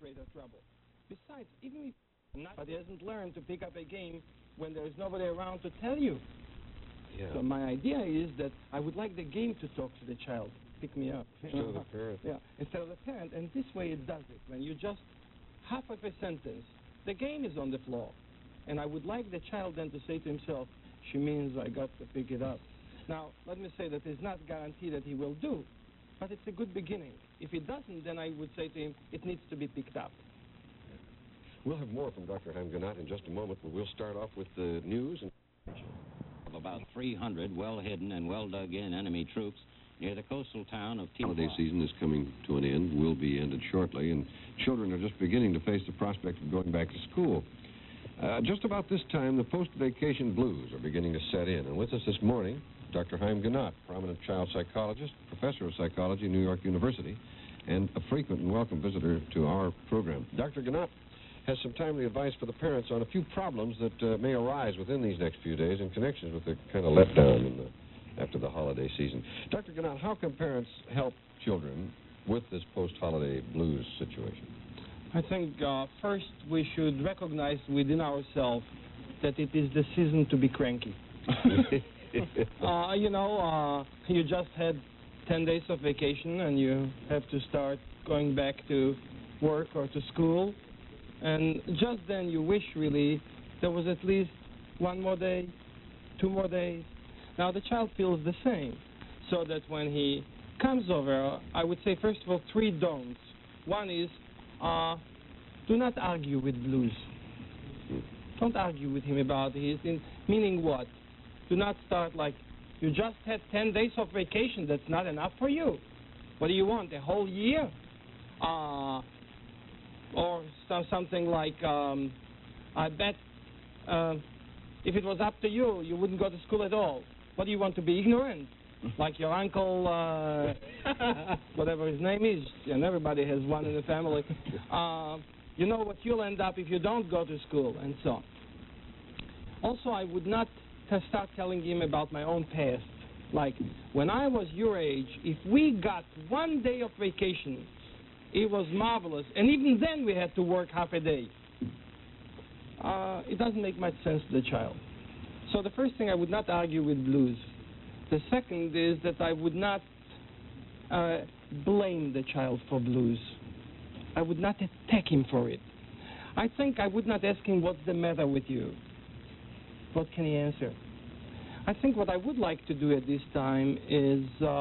greater trouble. Besides, even if but he hasn't learned to pick up a game when there's nobody around to tell you. Yeah. So my idea is that I would like the game to talk to the child, pick me up. Instead of the parent. Yeah, instead of the parent. And this way it does it. When you just half of a sentence, the game is on the floor. And I would like the child then to say to himself, she means I got to pick it up. Now, let me say that it's not guaranteed that he will do, but it's a good beginning. If he doesn't, then I would say to him, it needs to be picked up. We'll have more from Dr. Chaim Ginott in just a moment, but we'll start off with the news. Of about 300 well-hidden and well-dug-in enemy troops near the coastal town of Tijuana. Holiday season is coming to an end, will be ended shortly, and children are just beginning to face the prospect of going back to school. Just about this time, the post-vacation blues are beginning to set in. And with us this morning, Dr. Chaim Ginott, prominent child psychologist, professor of psychology, New York University, and a frequent and welcome visitor to our program. Dr. Ginott has some timely advice for the parents on a few problems that may arise within these next few days in connection with the kind of letdown after the holiday season. Dr. Ginott, how can parents help children with this post-holiday blues situation? I think first we should recognize within ourselves that it is the season to be cranky. You just had 10 days of vacation and you have to start going back to work or to school. And just then you wish really there was at least one more day, 2 more days. Now the child feels the same. So that when he comes over, I would say first of all 3 don'ts. One is do not argue with blues. Don't argue with him about his, meaning what? Do not start like, you just had 10 days of vacation, that's not enough for you. What do you want, a whole year? Or something like, I bet if it was up to you, you wouldn't go to school at all. What do you want, to be ignorant? Like your uncle, whatever his name is, and everybody has one in the family. You know what you'll end up if you don't go to school, and so on. Also, I would not start telling him about my own past. Like, when I was your age, if we got 1 day of vacation, it was marvelous. And even then we had to work half a day. It doesn't make much sense to the child. So the first thing, I would not argue with blues. The second is that I would not blame the child for blues. I would not attack him for it. I think I would not ask him, what's the matter with you? What can he answer? I think what I would like to do at this time is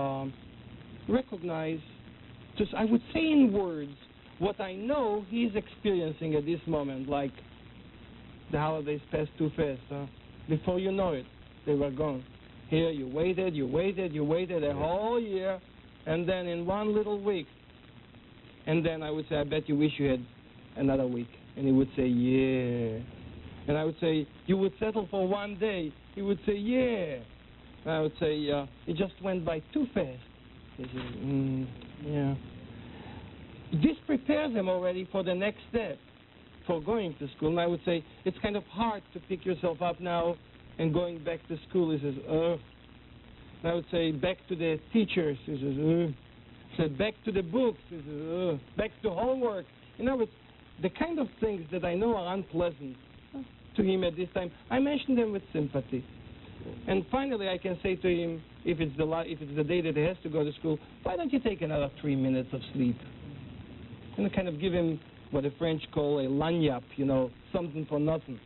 recognize, just I would say in words, what I know he's experiencing at this moment, like the holidays passed too fast. Before you know it, they were gone. Here you waited a whole year, and then in 1 little week. And then I would say, I bet you wish you had another week. And he would say, yeah. And I would say, you would settle for 1 day. He would say, yeah. And I would say, it just went by too fast. He says, yeah. This prepares him already for the next step, for going to school. And I would say, it's kind of hard to pick yourself up now and going back to school. He says, ugh. And I would say, back to the teachers. He says, ugh. Said, back to the books. He says, ugh. Back to homework. In other words, the kind of things that I know are unpleasant to him at this time, I mention them with sympathy. And finally, I can say to him, if it's the day that he has to go to school, why don't you take another 3 minutes of sleep? And kind of give him what the French call a lagniappe, something for nothing.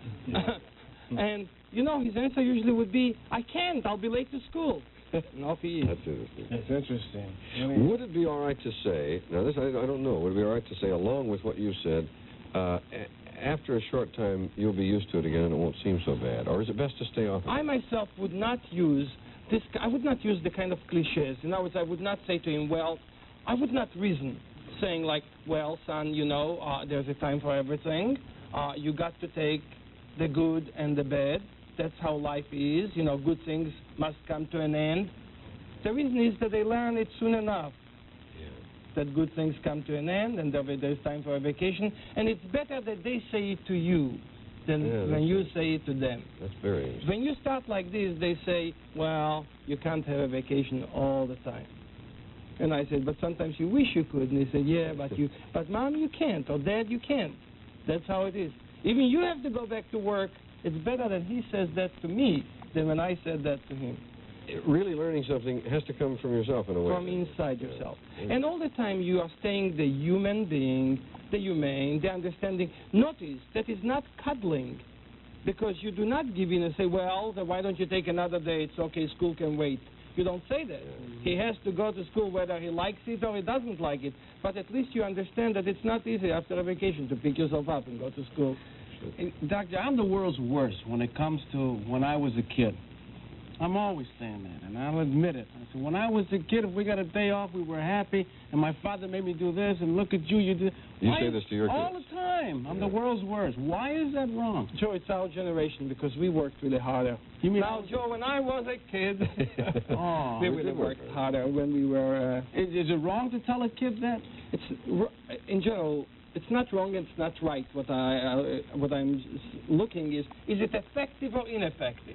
And, his answer usually would be, I can't, I'll be late to school. And off he is. That's interesting. That's interesting. Would it be all right to say, now this I don't know, would it be all right to say, along with what you said, after a short time you'll be used to it again and it won't seem so bad? Or is it best to stay off? I myself would not use I would not use the kind of cliches. In other words, I would not say to him, well, I would not reason, saying like, well, son, there's a time for everything. You got to take the good and the bad. That's how life is. Good things must come to an end. The reason is that they learn it soon enough. Yeah. That good things come to an end and there's time for a vacation. And it's better that they say it to you than when you say it to them. That's very interesting. When you start like this, they say, well, you can't have a vacation all the time. And I said, but sometimes you wish you could. And he said, yeah, but Mom, you can't, or Dad, you can't. That's how it is. Even you have to go back to work. It's better that he says that to me than when I said that to him. Really learning something has to come from yourself in a way. From inside yourself. And all the time you are staying the human being, the humane, the understanding. Notice that is not cuddling, because you do not give in and say, well, then why don't you take another day? It's okay, school can wait. You don't say that. He has to go to school whether he likes it or he doesn't like it. But at least you understand that it's not easy after a vacation to pick yourself up and go to school. Hey, Doctor, I'm the world's worst when it comes to when I was a kid. I'm always saying that, and I'll admit it. I said, when I was a kid, if we got a day off, we were happy, and my father made me do this, and look at you, you did. You say this to your kids? All the time. I'm the world's worst. Why is that wrong? Joe, it's our generation because we worked really harder. You mean now, Joe, when I was a kid, oh, we really worked harder when we were... Is it wrong to tell a kid that? In general, it's not wrong and it's not right. What I'm looking is it effective or ineffective?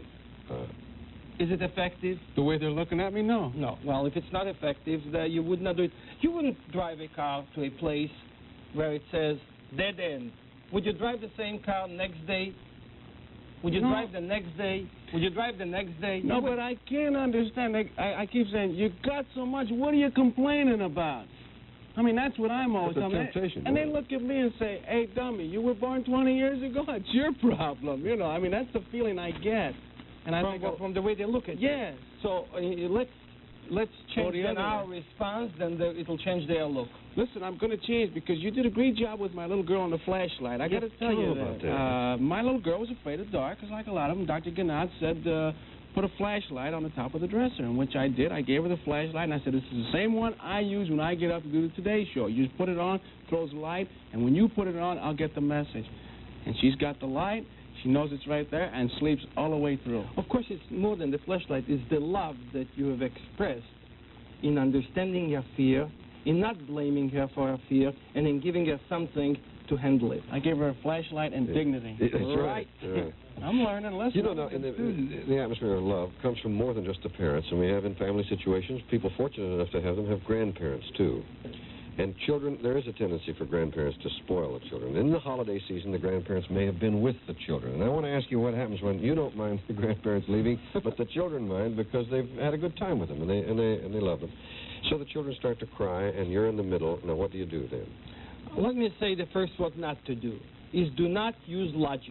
Is it effective? The way they're looking at me, no. No. Well, if it's not effective, you would not do it. You wouldn't drive a car to a place where it says dead end. Would you drive the same car next day? Would you drive the next day? Would you drive the next day? No, but I can't understand. I keep saying, you got so much, what are you complaining about? I mean, that's what I'm always saying. Temptation. And they look at me and say, hey, dummy, you were born 20 years ago? It's your problem. You know, I mean, that's the feeling I get. And I think from the way they look at you. Yes. So let's change our response, then it'll change their look. Listen, I'm going to change because you did a great job with my little girl on the flashlight. I got to tell you that. My little girl was afraid of the dark because, like a lot of them, Dr. Gannat said put a flashlight on the top of the dresser, and which I did. I gave her the flashlight, and I said, this is the same one I use when I get up to do the Today Show. You just put it on, throws light, and when you put it on, I'll get the message. And she's got the light. She knows it's right there and sleeps all the way through. Of course, it's more than the flashlight. It's the love that you have expressed in understanding her fear, in not blaming her for her fear, and in giving her something to handle it. I gave her a flashlight and dignity. That's right. I'm learning. Listen. You know, now, the atmosphere of love comes from more than just the parents, and we have in family situations, people fortunate enough to have them have grandparents, too. And children, there is a tendency for grandparents to spoil the children. In the holiday season, the grandparents may have been with the children. And I want to ask you what happens when you don't mind the grandparents leaving, but the children mind because they've had a good time with them and they love them. So the children start to cry, and you're in the middle. Now, what do you do then? Let me say the first what not to do is do not use logic.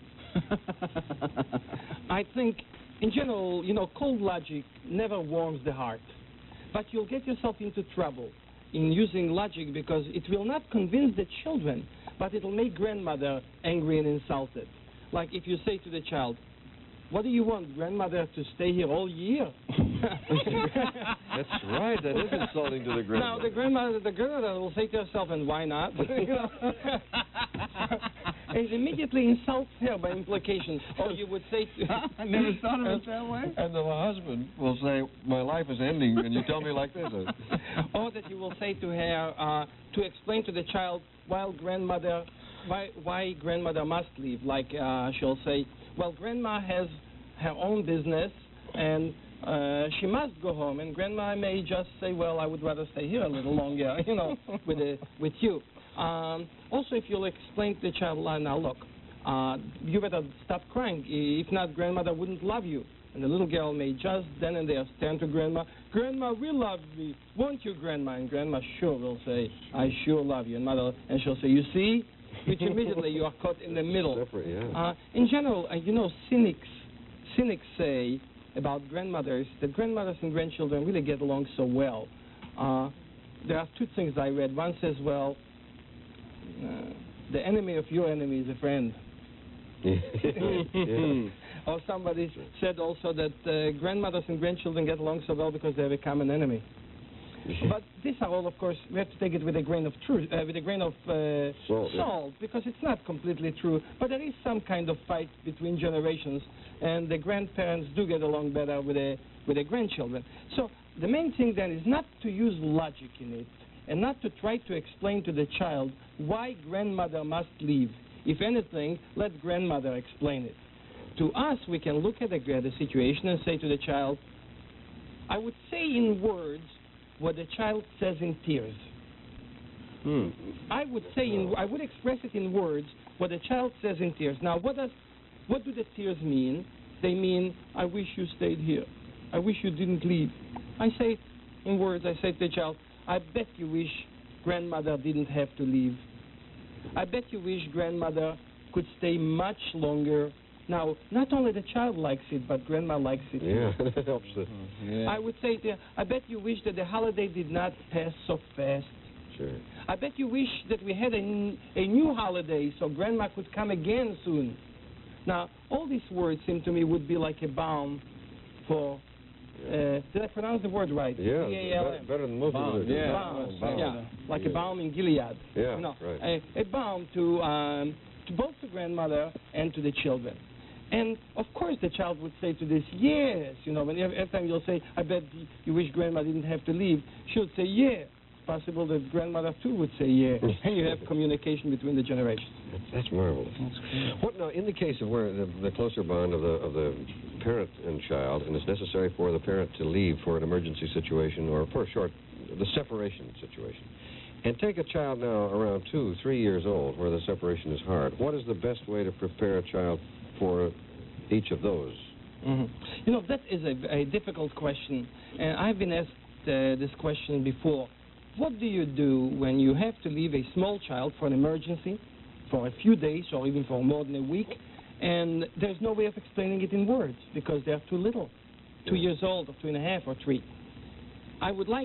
I think, in general, you know, cold logic never warms the heart. But you'll get yourself into trouble in using logic because it will not convince the children, but it will make grandmother angry and insulted. Like if you say to the child, what do you want, grandmother to stay here all year? That's right, that is insulting to the grandmother. Now the grandmother will say to herself, and why not? It immediately insults her by implication. Or you would say to... I never thought of it that way. And the husband will say, my life is ending, and you tell me like this. Or that you will say to her, to explain to the child why grandmother must leave. Like she'll say, well, grandma has her own business, and she must go home. And grandma may just say, well, I would rather stay here a little longer, you know, with you. Also, if you'll explain to the child, now look, you better stop crying. If not, grandmother wouldn't love you. And the little girl may just then and there stand to grandma. Grandma will love me. Won't you, grandma? And grandma sure will say, I sure love you. And she'll say, you see? Which immediately you are caught in the middle. Separate, yeah. In general, you know, cynics say about grandmothers that grandmothers and grandchildren really get along so well. There are two things I read. One says, well, the enemy of your enemy is a friend. Yeah. Or somebody said also that grandmothers and grandchildren get along so well because they have a common enemy. But these are all, of course, we have to take it with a grain of truth, with a grain of salt, because it's not completely true. But there is some kind of fight between generations, and the grandparents do get along better with the grandchildren. So the main thing then is not to use logic in it, and not to try to explain to the child why grandmother must leave. If anything, let grandmother explain it. To us, we can look at the situation and say to the child, I would say in words what the child says in tears. I would express it in words what the child says in tears. Now, what do the tears mean? They mean, I wish you stayed here. I wish you didn't leave. I say it in words. I say to the child, I bet you wish grandmother didn't have to leave. I bet you wish grandmother could stay much longer. Now, not only the child likes it, but grandma likes it. Yeah, that helps. I would say to her, I bet you wish that the holiday did not pass so fast. Sure. I bet you wish that we had a new holiday so grandma could come again soon. Now, all these words seem to me would be like a balm for... did I pronounce the word right? Yeah, B-A-L-M. better than most of it. Yeah, balm. Yeah, like a balm in Gilead. Yeah, right. A balm to both the grandmother and to the children. And, of course, the child would say to this, yes. Every time you'll say, I bet you wish grandma didn't have to leave, she would say, yeah. It's possible that grandmother, too, would say, yeah. And you have communication between the generations. That's marvelous. What now, in the case of where the closer bond of the parent and child, and it's necessary for the parent to leave for an emergency situation or for the separation situation, and take a child now around 2, 3 years old where the separation is hard, what is the best way to prepare a child for each of those? That is a difficult question, and I've been asked this question before. What do you do when you have to leave a small child for an emergency, for a few days or even for more than a week, and there's no way of explaining it in words because they're too little, 2 years old or 2.5 or 3? I would like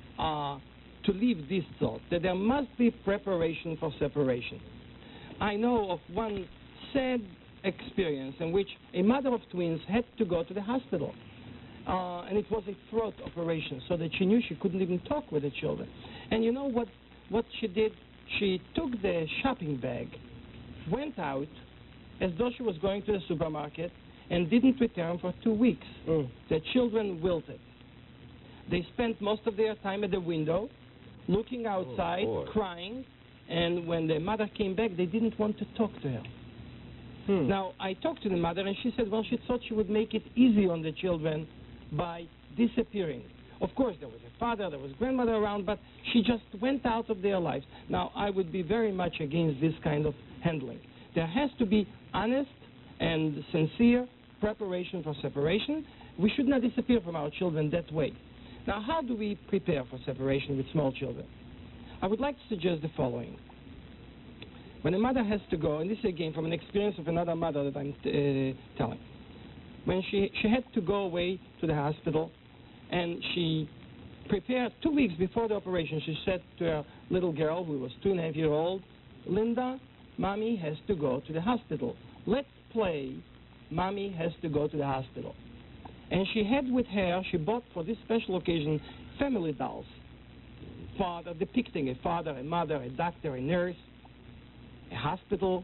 to leave this thought, that there must be preparation for separation. I know of one sad experience in which a mother of twins had to go to the hospital. And it was a throat operation, so that she knew she couldn't even talk with the children. And you know what she did? She took the shopping bag, went out as though she was going to the supermarket, and didn't return for 2 weeks. The children wilted. They spent most of their time at the window, looking outside, crying, and when the mother came back, they didn't want to talk to her. Now, I talked to the mother, and she said, well, she thought she would make it easy on the children by disappearing. Of course, there was a father, there was grandmother around, but she just went out of their lives. Now, I would be very much against this kind of handling. There has to be honest and sincere preparation for separation. We should not disappear from our children that way. Now, how do we prepare for separation with small children? I would like to suggest the following. When a mother has to go, and this is again from an experience of another mother that I'm telling, when she had to go away to the hospital, and she prepared 2 weeks before the operation, she said to her little girl, who was 2.5 years old, Linda, Mommy has to go to the hospital. Let's play Mommy has to go to the hospital. And she had with her, she bought for this special occasion, family dolls. Father, depicting a father, a mother, a doctor, a nurse, a hospital.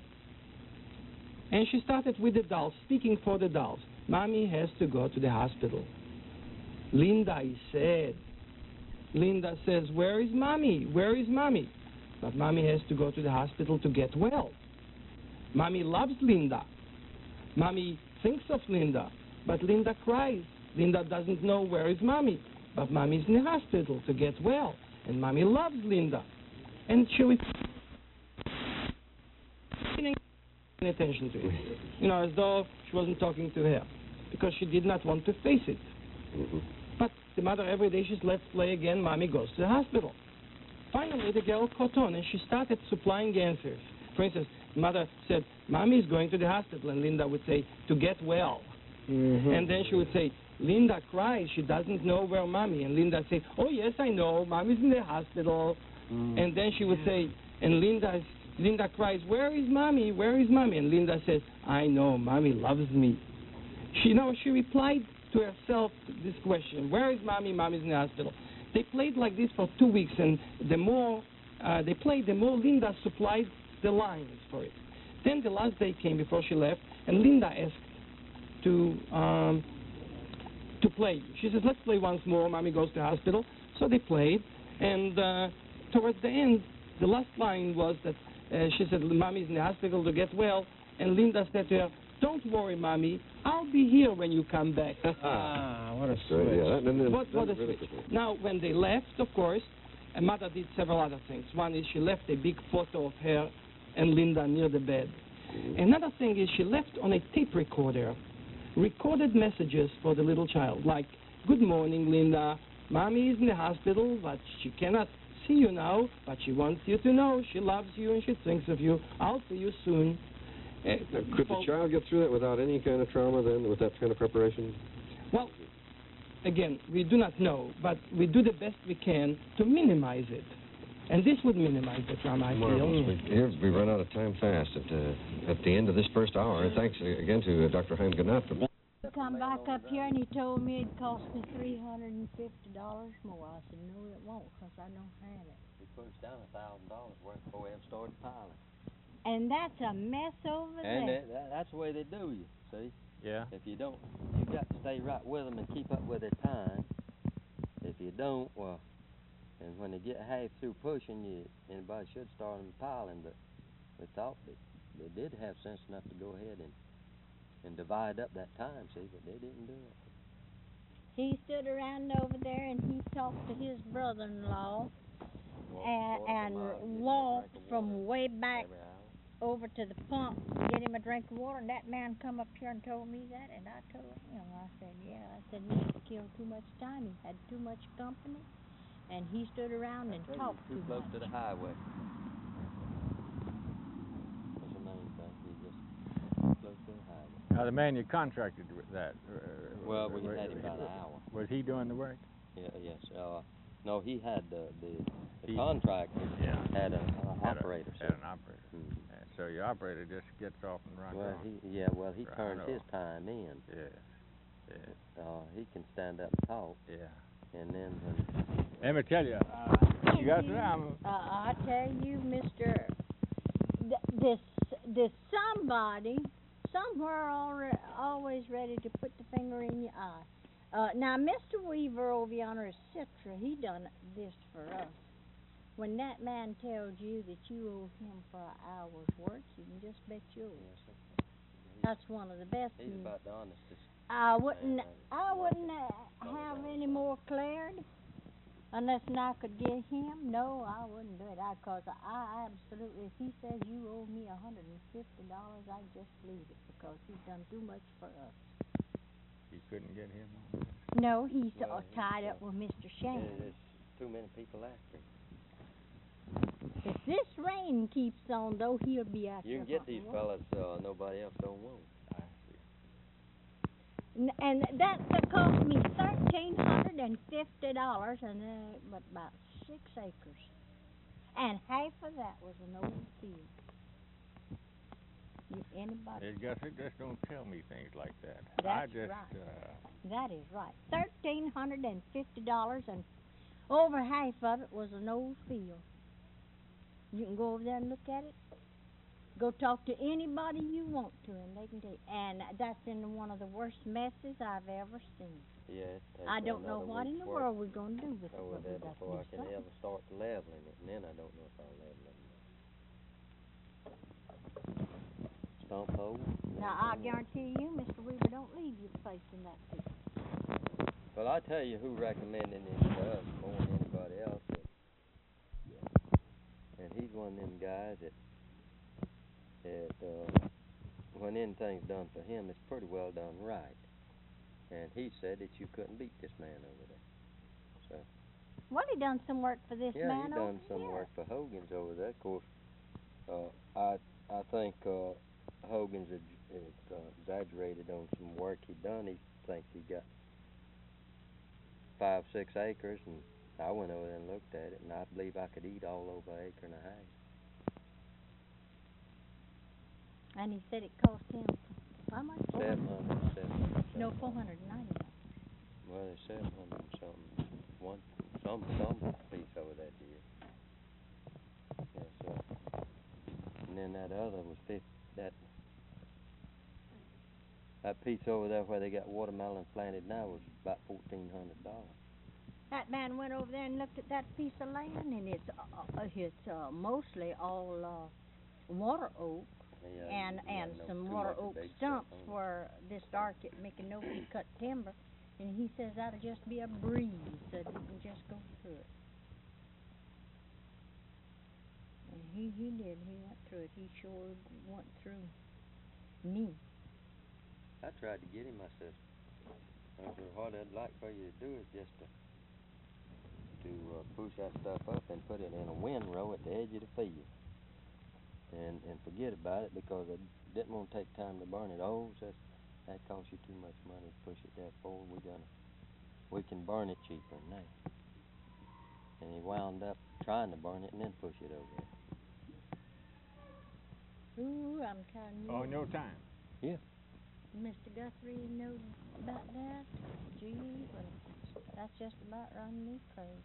And she started with the dolls, speaking for the dolls. Mommy has to go to the hospital. Linda is sad. Linda says, where is Mommy? Where is Mommy? But Mommy has to go to the hospital to get well. Mommy loves Linda. Mommy thinks of Linda, but Linda cries. Linda doesn't know where is Mommy, but Mommy's in the hospital to get well, and Mommy loves Linda. And she was paying attention to it, as though she wasn't talking to her, because she did not want to face it. But the mother, every day, she says, let's play again, Mommy goes to the hospital. Finally, the girl caught on, and she started supplying answers. For instance, mother said, Mommy is going to the hospital, and Linda would say, to get well. And then she would say, Linda cries, she doesn't know where Mommy. And Linda said, oh, yes, I know, Mommy's in the hospital. And then she would say, and Linda cries, where is Mommy? Where is Mommy? And Linda says, I know, Mommy loves me. She replied to herself this question, where is Mommy? Mommy's in the hospital. They played like this for 2 weeks, and the more they played, the more Linda supplied the lines for it. Then the last day came before she left, and Linda asked to play. She says, let's play once more, Mommy goes to the hospital. So they played, and towards the end, the last line was that she said, Mommy's in the hospital to get well, and Linda said to her, Don't worry, Mommy. I'll be here when you come back. What a Great, switch. yeah. What a really switch. cool. Now, when they left, of course, Mother did several other things. One is she left a big photo of her and Linda near the bed. Another thing is she left on a tape recorder recorded messages for the little child, like, "Good morning, Linda. Mommy is in the hospital, but she cannot see you now, but she wants you to know she loves you and she thinks of you. I'll see you soon." Could the child get through that without any kind of trauma then, with that kind of preparation? Well, again, we do not know, but we do the best we can to minimize it. And this would minimize the trauma, I feel. We run out of time fast at the end of this first hour. And thanks again to Dr. Hein Gnat. He come back up here and he told me it'd cost me $350 more. I said, no, it won't, because I don't have it. He put us down $1,000 worth before we ever started piling. And that's a mess over And there. that's the way they do you, see? Yeah. If you don't, you got to stay right with them and keep up with their time. If you don't, well, and when they get half through pushing you, anybody should start them piling, but we thought that they did have sense enough to go ahead and divide up that time, see, but they didn't do it. He stood around over there and he talked to his brother-in-law and walked from way back over to the pump to get him a drink of water, and that man come up here and told me that, and I told him, I said, yeah, I said, he killed too much time, he had too much company, and he stood around and talked too too close much. to the highway. That's the main thing. He's just close to the highway. Now, the man you contracted with that. Well, we had him about an hour. Was he doing the work? Yeah, yes. No, he had the contractor had an operator. Had an operator. Mm-hmm. So your operator just gets off and runs Well, he Right, turns I know. his time in. Yeah. He can stand up and talk. Yeah. And then when Let me tell you, you got time. I tell you, Mister, this somebody somewhere always ready to put the finger in your eye. Now, Mr. Weaver over yonder is Citra. He done this for us. When that man tells you that you owe him for an hour's work, you can just bet you owe. That's one of the best. he's about the honestest. I wouldn't have any more cleared unless I could get him. No, I wouldn't do it. Cause I absolutely, if he says you owe me $150, I just leave it because he's done too much for us. You couldn't get him on. No, he's tied up with Mr. Shane. There's too many people after him. If this rain keeps on, though, he'll be out You there. can get these fellas nobody else don't want. And that cost me $1,350, and but about 6 acres, and half of that was an old field. If anybody, It just don't tell me things like that. That's right. That is right. $1,350, and over half of it was an old field. You can go over there and look at it. Go talk to anybody you want to, and they can tell you. And that's in one of the worst messes I've ever seen. Yeah. I don't know what in the world we're going to do with it. Over but there we got to before I do can something. ever start leveling it, and then I don't know if I'll level it. Stump hole. Now, I guarantee you, Mr. Weaver, don't leave your place in that field. Well, I tell you who recommended it to us more than anybody else. And he's one of them guys that when anything's done for him, it's pretty well done right. And he said that you couldn't beat this man over there. So. Well, he done some work for this man Yeah, he done over some here. work for Hogan's over there. Of course, I think Hogan's exaggerated on some work he done. He thinks he got 5, 6 acres, and I went over there and looked at it, and I believe I could eat all over an acre and a half. And he said it cost him, how much? 700. No, $490. Well, there's 700 and something. Some piece over that deal. Yes, sir. And then that other was that piece over there where they got watermelon planted now was about $1,400. That man went over there and looked at that piece of land, and it's mostly all water oak. and some water oak stumps where this dark it making no good cut timber, and he says that'll just be a breeze that you can just go through it. And he did. He went through it. He sure went through me. I tried to get him, I said, what I'd like for you to do is just to push that stuff up and put it in a windrow at the edge of the field. And forget about it, because I didn't want to take time to burn it. Oh, that costs you too much money to push it that forward. We can burn it cheaper than that. And he wound up trying to burn it and then push it over there. Ooh, I'm telling you. Oh, no time. Yeah. Mr. Guthrie knows about that. Gee, well, that's just about running me crazy.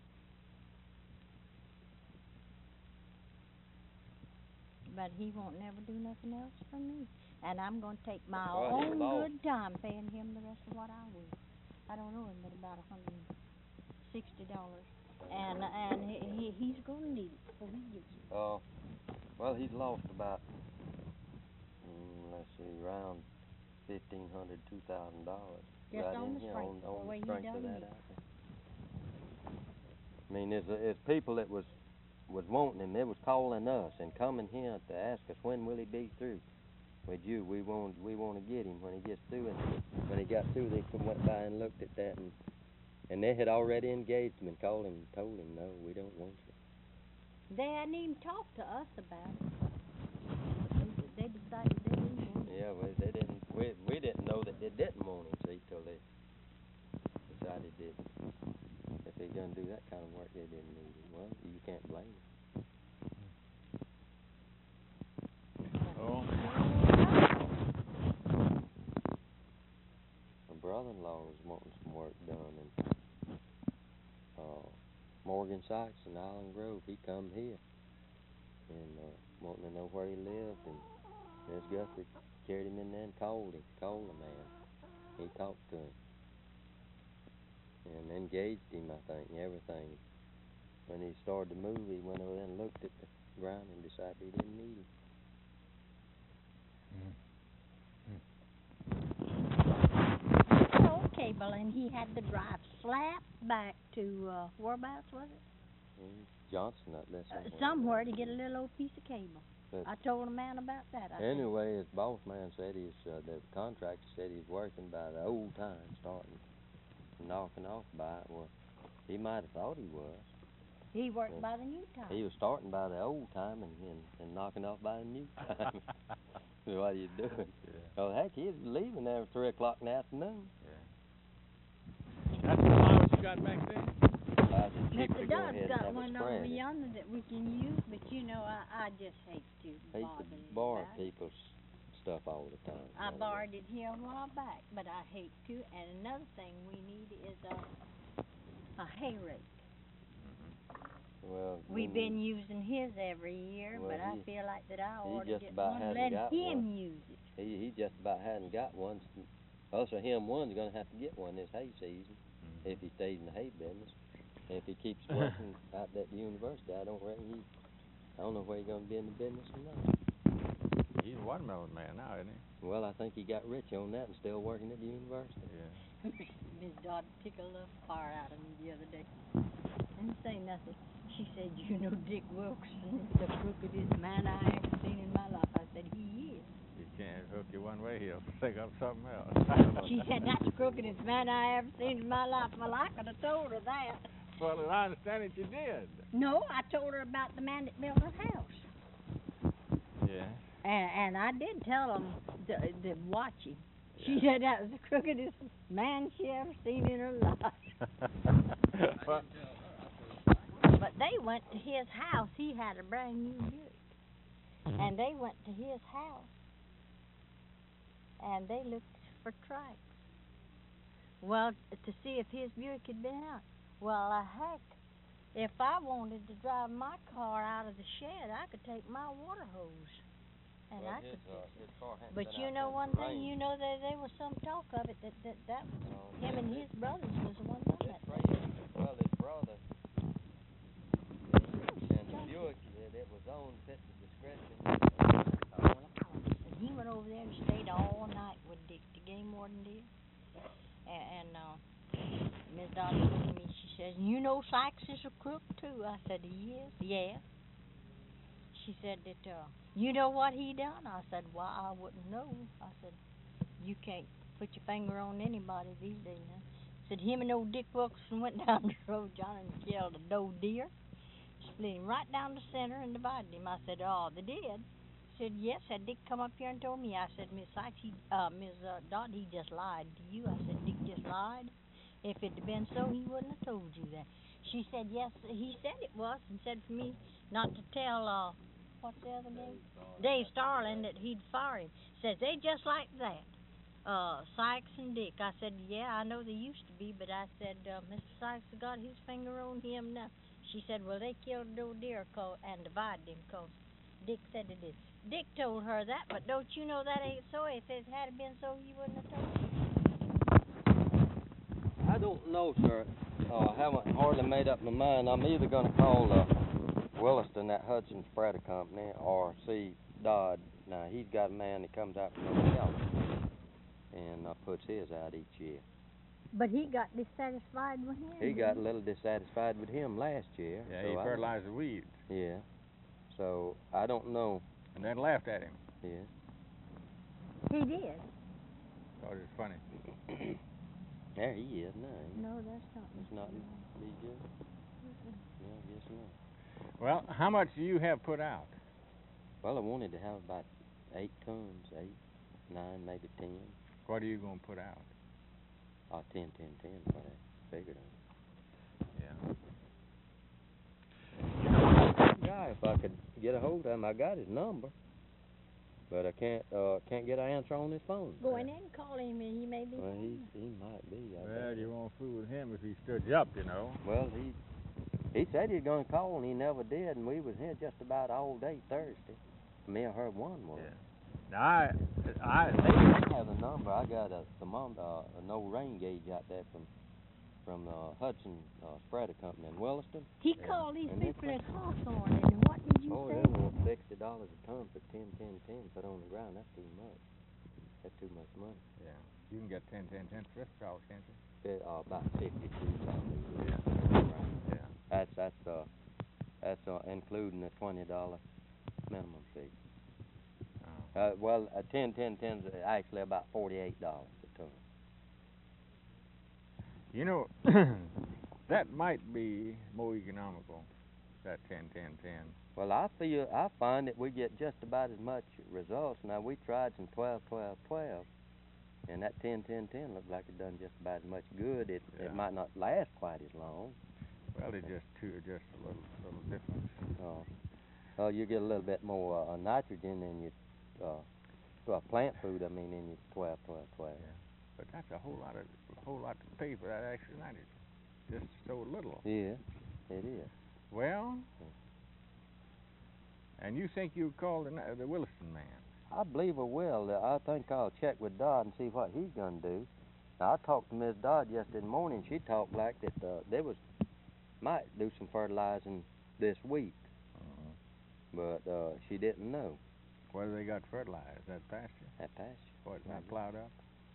But he won't never do nothing else for me. And I'm going to take my own good time paying him the rest of what I will. I don't owe him but about $160. And he's going to need it, so he gives it. Well, he's lost about, let's see, around $1,500, $2,000. Just right on in the here, strength, on the way the he strength done of that me. out there. I mean, there's people that was wanting him. They was calling us and coming here to ask us, when will he be through with you? We want to get him when he gets through. And when he got through, they went by and looked at that, and they had already engaged him and called him and told him, no, we don't want you. They hadn't even talked to us about it. They decided they didn't want it. Yeah, well, they didn't. We didn't know that they didn't want him, see, till they decided that if they're going to do that kind of work, they didn't need him. Well, you can't blame them. Oh. My brother-in-law was wanting some work done, and Morgan Sykes in Island Grove, he come here and wanting to know where he lived, and Miss Guthrie carried him in there and called the man. He talked to him and engaged him, I think, and everything. When he started to move, he went over there and looked at the ground and decided he didn't need him. Cable, and he had to drive slap back to whereabouts was it? Johnson, that's somewhere to get a little old piece of cable. But I told a man about that. Anyway, his boss man said the contractor said he's working by the old time, starting knocking off by it. Well, he might have thought he was. He worked by the new time. He was starting by the old time and knocking off by the new time. What are you doing? Yeah. Oh, heck, he was leaving there at 3 o'clock in the afternoon. Yeah. That's the miles you got back there? Mr. Dodd's got one over yonder that we can use, but you know, I just hate to bother to borrow people's stuff all the time. I borrowed it here a while back, but I hate to. And another thing we need is a hay rake. Well, we've been using his every year, well, but I feel like that I ought to get one. Let him use it. He just about hadn't got one. Also, him one's going to have to get one this hay season if he stays in the hay business. If he keeps working out at the university, I don't know where he's going to be in the business or not. He's a watermelon man now, isn't he? Well, I think he got rich on that and still working at the university. Yeah. Miss Dodd took a little fire out of me the other day. Didn't say nothing. She said, you know, Dick Wilkerson is the crookedest man I ever seen in my life. I said, he is. He can't hook you one way, he'll pick up something else. She said, that's the crookedest man I ever seen in my life. Well, I could have told her that. Well, I understand it, you did. No, I told her about the man that built her house. Yeah. And I did tell him to watch him. She said that was the crookedest man she ever seen in her life. But they went to his house. He had a brand new Buick. And they went to his house. And they looked for tracks. Well, to see if his Buick had been out. Well, heck, if I wanted to drive my car out of the shed, I could take my water hose. And I could fix it. But you know one thing, you know that there was some talk of it, that was him and his brothers was the one done that. Well, his brother, and the Buick, it was on fit to description. Dottie looked at me. She says, "You know Sykes is a crook too." I said, "He is." "Yeah." She said that, "You know what he done?" I said, "Why, I wouldn't know." I said, "You can't put your finger on anybody these days." Said him and old Dick Wilkerson went down the road, John, and killed a doe deer, split him right down the center and divided him. I said, "Oh, they did?" Said, "Yes." Said Dick come up here and told me. I said, "Miss Sykes, Miss Dot, he just lied to you." I said, "Dick just lied. If it had been so, he wouldn't have told you that." She said, "Yes, he said it was, and said for me not to tell, what's the other name? Dave Starling, that he'd fire him." Says, "They just like that. Sykes and Dick." I said, "Yeah, I know they used to be, but," I said, "Mr. Sykes has got his finger on him now." She said, "Well, they killed a doe deer and divided him 'cause Dick said it did." Dick told her that, but don't you know that ain't so? If it had been so, he wouldn't have told you. I don't know, sir. I haven't hardly made up my mind. I'm either going to call Williston, that Hudson Spreader Company, or see Dodd. Now, he's got a man that comes out from Ocala and puts his out each year. But he got dissatisfied with him. He got a little dissatisfied with him last year. Yeah, so he fertilized the weeds. Yeah. So, I don't know. And then laughed at him. Yeah. He did. Thought it was funny. There he is now. No, that's not. It's not BJ? No, I guess not. Well, how much do you have put out? Well, I wanted to have about 8 tons, 8, 9, maybe 10. What are you going to put out? 10, 10, 10, what I figured on. Yeah. Guy, if I could get a hold of him, I got his number, but I can't get an answer on his phone. Go in and call him, and he may be. Well, he might be. Well, you won't fool with him if he stood you up, you know. Well, he said he was going to call, and he never did, and we was here just about all day Thursday. Me or her one was. Yeah. Now, They have the number. I got a no rain gauge out there from the Hudson Spreader Company in Williston. He called these people at Hawthorne, and what did you say? They want $60 a ton for 10, 10, 10 put on the ground. That's too much. That's too much money. yeah, you can get 10, 10, 10 for $50, can't you? About 52. Yeah. Right. Yeah. That's including the $20 minimum fee. Oh. Well, 10, 10, 10's actually about $48 a ton. You know, that might be more economical, that 10, 10, 10. Well, I find that we get just about as much results. Now, we tried some 12, 12, 12, and that 10, 10, 10 looked like it done just about as much good. It might not last quite as long. Well, it's just a little difference. Oh, you get a little bit more nitrogen in your plant food. I mean, in your 12, 12, 12. Yeah. But that's a whole lot to pay for that extra nitrogen. Just so little. Yeah, it is. Well, and you think you'll call the Williston man? I believe I will. I think I'll check with Dodd and see what he's gonna do. Now, I talked to Miss Dodd yesterday morning. She talked like that they might do some fertilizing this week, but she didn't know. Whether they got fertilized, that pasture? That pasture. What, it's not plowed up?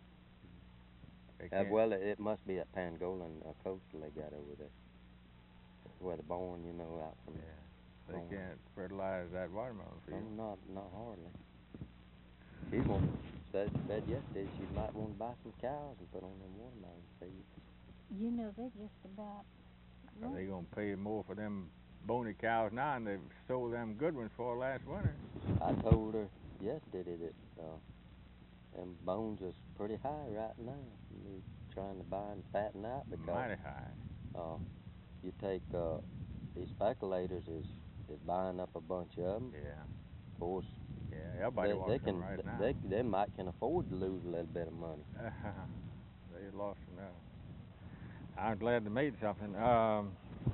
Well, it must be at Pangolan coastal they got over there. Where they're born, you know, out from. Yeah. They can't fertilize that watermelon field. Oh, not hardly. She said yesterday she might want to buy some cows and put on them watermelon seeds. You know, they're just about. Are they gonna pay more for them bony cows now, and they've sold them good ones for last winter? I told her yesterday that them bones is pretty high right now. You're trying to buy and fatten out because Mighty high. You take these speculators is buying up a bunch of them. Yeah. Of course. Yeah, everybody wants them right now. They might can afford to lose a little bit of money. They lost enough. I'm glad they made something. Johnny,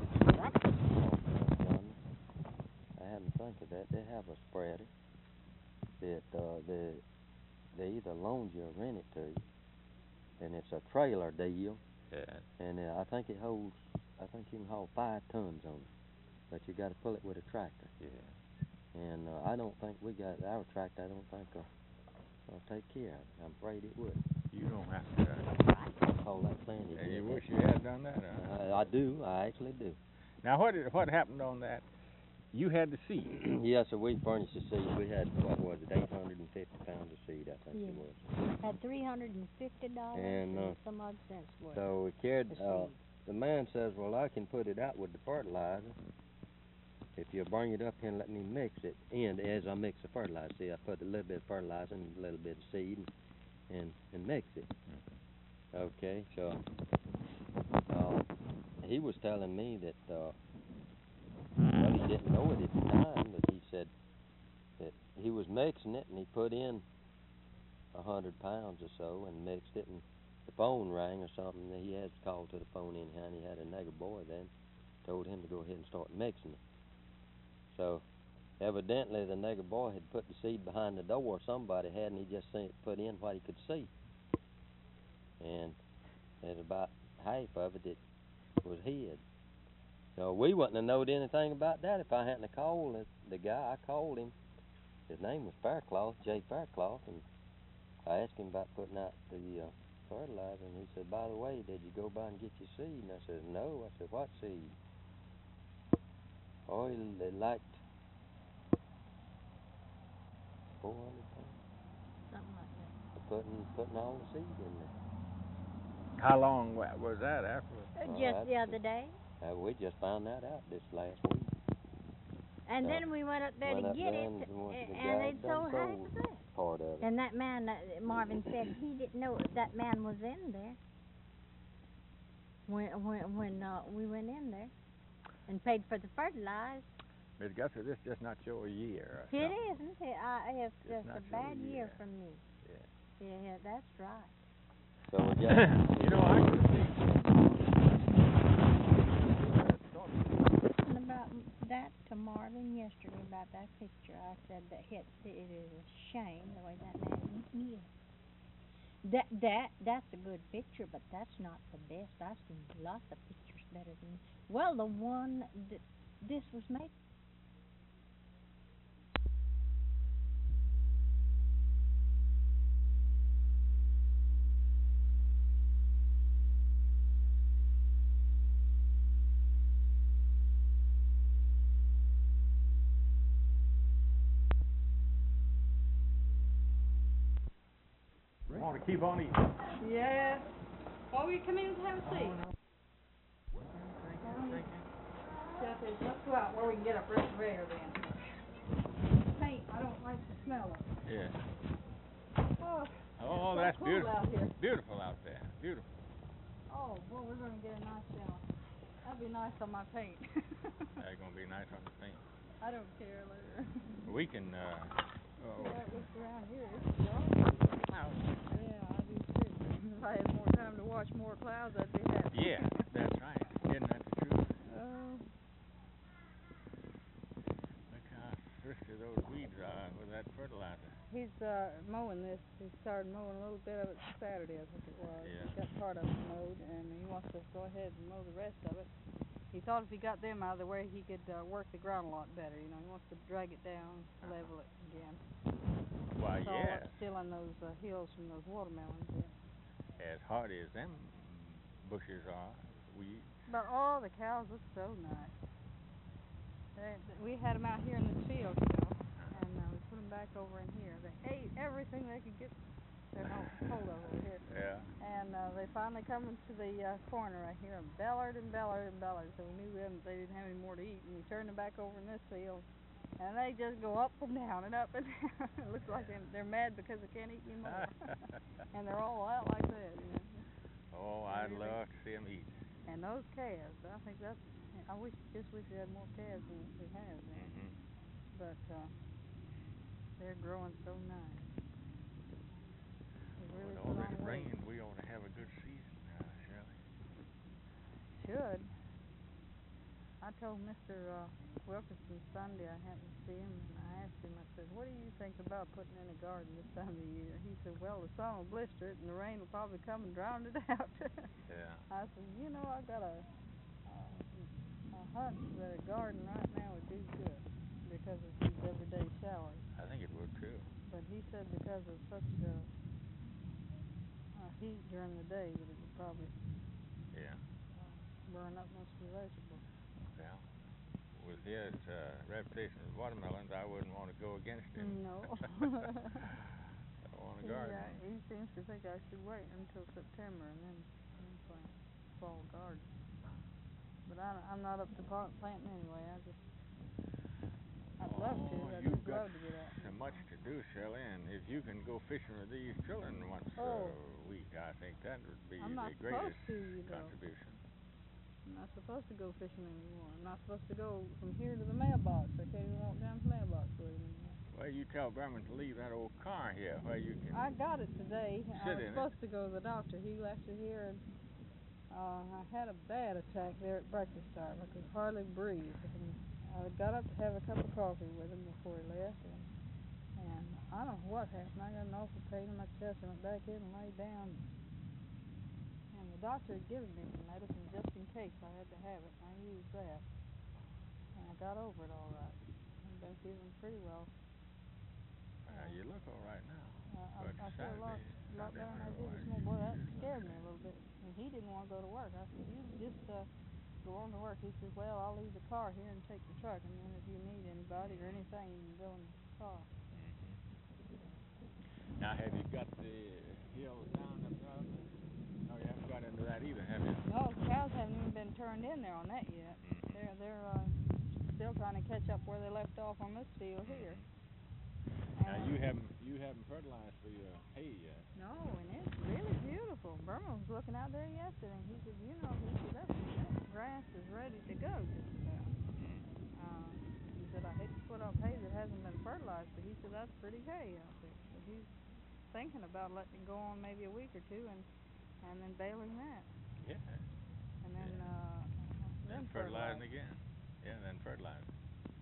I hadn't think of that. They have a spreader that they either loan you or rent it to you, and it's a trailer deal. Yeah. And I think you can haul 5 tons on it, but you got to pull it with a tractor. Yeah. And I don't think we got our tractor. I don't think will take care of it. I'm afraid it would. You don't have to. Haul that plenty. And you wish you had done done that? I do. I actually do. Now, what happened on that? You had the seed. Yes, sir. We furnished the seed. We had, what was it, 850 pounds of seed, I think it was. Had $350 and some odd cents worth. So we carried, the seed. the man says, well, I can put it out with the fertilizer. If you bring it up here and let me mix it, and as I mix the fertilizer, see, I put a little bit of fertilizer and a little bit of seed and mix it. Okay, so he was telling me that, well, he didn't know it at the time, but he said that he was mixing it and he put in 100 pounds or so and mixed it, and the phone rang or something. He had to call to the phone anyhow, and he had a nigger boy then, told him to go ahead and start mixing it. So evidently the nigger boy had put the seed behind the door, somebody had, and he just put in what he could see. And at about half of it was hid. So we wouldn't have known anything about that if I hadn't called the guy. I called him. His name was Faircloth, Jay Faircloth, and I asked him about putting out the fertilizer, and he said, by the way, did you go by and get your seed? And I said, no. I said, what seed? Oh, they liked 400 pounds. Something like that. Putting all the seed in there. How long was that after? Just the other day. We just found that out this last week. And then we went up there to get it, and they sold half of it. Part of it. And that man, Marvin said he didn't know that man was in there when we went in there and paid for the fertilizer. Miss Gusser, this just not your year. It isn't. It's just a bad year for me. Yeah, that's right. So we got, you know, I could see about that to Marvin yesterday about that picture. I said that it is a shame the way that man is. That's a good picture, but that's not the best. I've seen lots of pictures better than. Well, the one that this was made. want to keep on eating. Yeah. Why will you come in and have a seat? Let's go out where we can get a breath of air then. Paint, I don't like the smell of it. Yeah. Oh, that's cool beautiful. Out here. Beautiful out there. Beautiful. Oh, boy, we're going to get a nice shower. That'll be nice on my paint. That's going to be nice on the paint. I don't care later. We can, Look around here. It's dark. Yeah, I do too. If I had more time to watch more clouds, I'd be happy. Yeah, that's right. Isn't that the truth? Look how frisky those weeds are with that fertilizer. He's mowing this. He started mowing a little bit of it Saturday, I think it was. Yeah. He got part of it mowed, and he wants to go ahead and mow the rest of it. He thought if he got them out of the way, he could work the ground a lot better. You know, he wants to drag it down, level it again. Why, it's all yeah. up still on those hills from those watermelons. Yeah. As hardy as them bushes are, weeds. But all the cows look so nice. We had them out here in this field, you know, and we put them back over in here. They ate everything they could get their hold of over here. Yeah. And they finally come into the corner right here and bellered and bellered and bellered. So we knew they didn't have any more to eat, and we turned them back over in this field. And they just go up and down and up and down. It looks like they're mad because they can't eat anymore. And they're all out like that, you know. Oh, I'd love to see them eat. And those calves, I think that's, I just wish we had more calves than we have now. Mm-hmm. But they're growing so nice. Really with all this rain, we ought to have a good season now, Shirley. Should. I told Mr. Wilkerson Sunday, I happened to see him, and I asked him, I said, what do you think about putting in a garden this time of the year? He said, well, the sun will blister it, and the rain will probably come and drown it out. Yeah. I said, you know, I've got a hunch that a garden right now would do good because of these everyday showers. I think it would, too. But he said because of such heat during the day that it would probably burn up most of the vegetables. Yeah. With his reputation with watermelons, I wouldn't want to go against him. No. I don't want to garden. He seems to think I should wait until September and then plant fall garden. But I'm not up to planting anyway. I'd love to. I'd just love to get out. You've got so much to do, Shelley, and if you can go fishing with these children once a week, I think that would be the greatest contribution. I'm not supposed to go fishing anymore. I'm not supposed to go from here to the mailbox. I can't even walk down to the mailbox with him anymore. Well, you tell Berman to leave that old car here where you can. I got it today. I was supposed to go to the doctor. He left it here, and I had a bad attack there at breakfast time. I could hardly breathe. And I got up to have a cup of coffee with him before he left, and I don't know what happened. I got an awful pain in my chest. I went back in and laid down. And the doctor had given me some medicine just in case I had to have it. I used that, and I got over it all right. I've been feeling pretty well. You look all right now. I feel a lot better than I did this morning. Boy, that scared me a little bit. And he didn't want to go to work. I said, "You just go on to work." He says, "Well, I'll leave the car here and take the truck, and then if you need anybody or anything, you can go in the car." Now, have you got the hills down up there? No, you haven't got into that either, have you? No, the cows haven't even been turned in there on that yet. They're still trying to catch up where they left off on this field here. Now you haven't fertilized for your hay yet. No, and it's really beautiful. Berman was looking out there yesterday, and he said, that grass is ready to go just about. He said, I hate to put up hay that hasn't been fertilized, but he said that's pretty hay out there. So he's thinking about letting it go on maybe a week or two, and then baling that. Yeah. And then fertilizing again. Yeah, then fertilizing.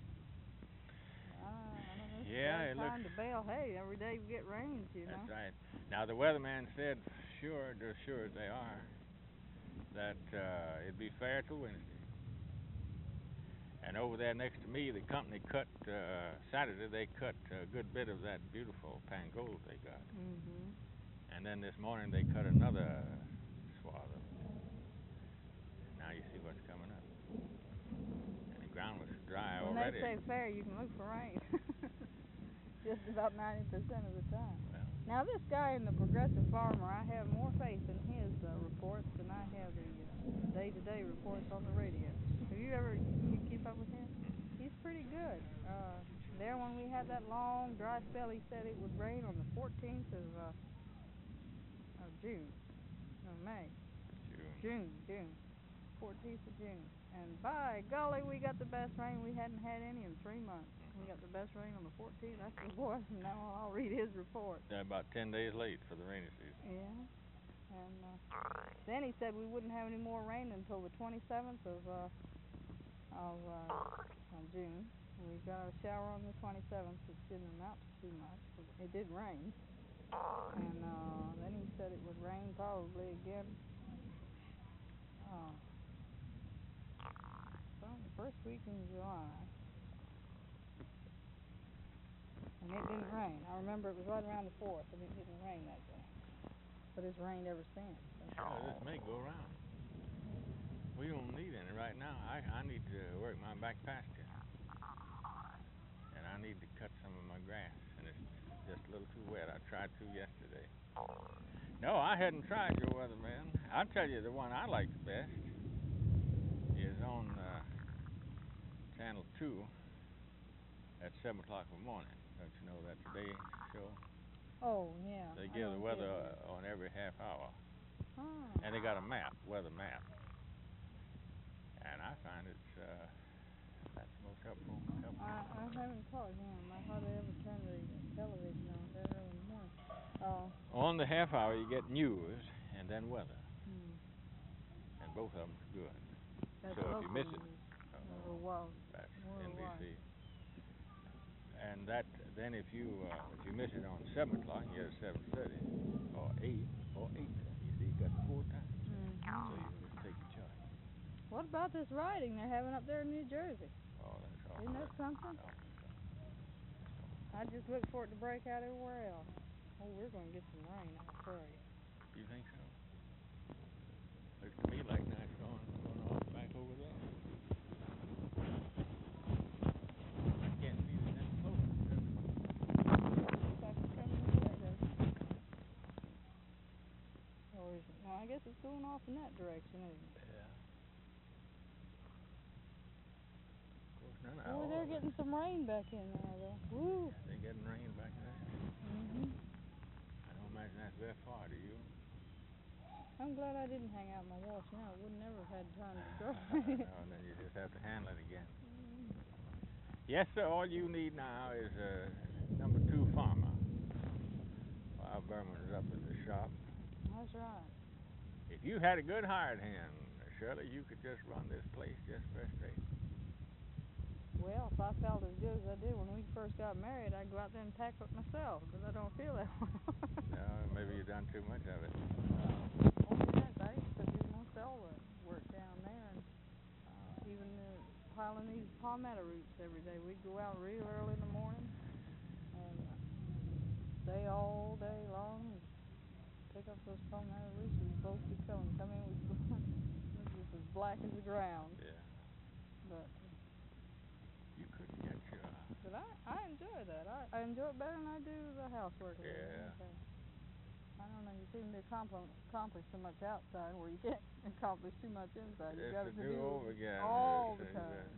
It's time to bale hay. Every day we get rains, you know. That's right. Now the weatherman said, sure as they are, that it'd be fair till Wednesday. And over there next to me, the company cut Saturday. They cut a good bit of that beautiful pangold they got. And then this morning they cut another swath of it. Now you see what's coming up. And the ground was dry already. When they say fair, you can look for rain. Just about 90% of the time. Well, now this guy in the Progressive Farmer, I have more faith in his reports than I have the day-to-day reports on the radio. Have you keep up with him? He's pretty good. There when we had that long dry spell, he said it would rain on the 14th of June. No, May. June. 14th of June. And by golly, we got the best rain. We hadn't had any in 3 months. We got the best rain on the 14th. I said, boy, now I'll read his report. They're about 10 days late for the rainy season. Yeah. And then he said we wouldn't have any more rain until the 27th of June. We got a shower on the 27th, which didn't amount to too much, but it did rain. And then he said it would rain probably again the first week in July. And it didn't rain. I remember it was right around the 4th, and it didn't rain that day. But it's rained ever since. Well, this may go around. We don't need any right now. I need to work my back pasture. And I need to cut some of my grass. And it's just a little too wet. I tried to yesterday. No, I hadn't tried your weatherman. I'll tell you the one I like the best is on Channel 2 at 7 o'clock in the morning. Don't you know that today show? Oh, yeah. They give the weather on every half hour. And they got a map, weather map. And I find that's the most helpful. I haven't caught him. I hardly ever turn the television on that early in the morning. On the half hour, you get news and then weather. And both of them are good. That's so if you miss it, that's NBC. And then if you miss it on 7 o'clock, you get it at 7:30 or 8 or 8. You see, you got 4 times. So you can take your choice. What about this rioting they're having up there in New Jersey? Oh, that's awful. Isn't that something? I just look for it to break out everywhere else. Oh, we're going to get some rain, I'll tell you. You think so? Looks to me like that's going off going off in that direction, isn't it? Yeah. Of course, none of Boy, they're getting some rain back in there, though. Woo! They're getting rain back there. Mhm. I don't imagine that's very far, do you? I'm glad I didn't hang out my wash now. I would never have had time to dry. No, and then you just have to handle it again. Yes, sir. All you need now is number 2 farmer. While Berman's up at the shop. That's right. If you had a good hired hand, Shirley, you could just run this place just first rate. Well, if I felt as good as I did when we first got married, I'd go out there and tackle it myself, but I don't feel that well. No, maybe you've done too much of it. I used to do most all the work down there, and even piling these palmetto roots every day. We'd go out real early in the morning and stay all day long and pick up those palmetto roots. We'd both be coming. Come in with just as black as the ground. Yeah. But you couldn't get your... But I enjoy that. I enjoy it better than I do the housework. Yeah. Okay. I don't know. You seem to accomplish so much outside where you can't accomplish too much inside. You got to do over again. All the time.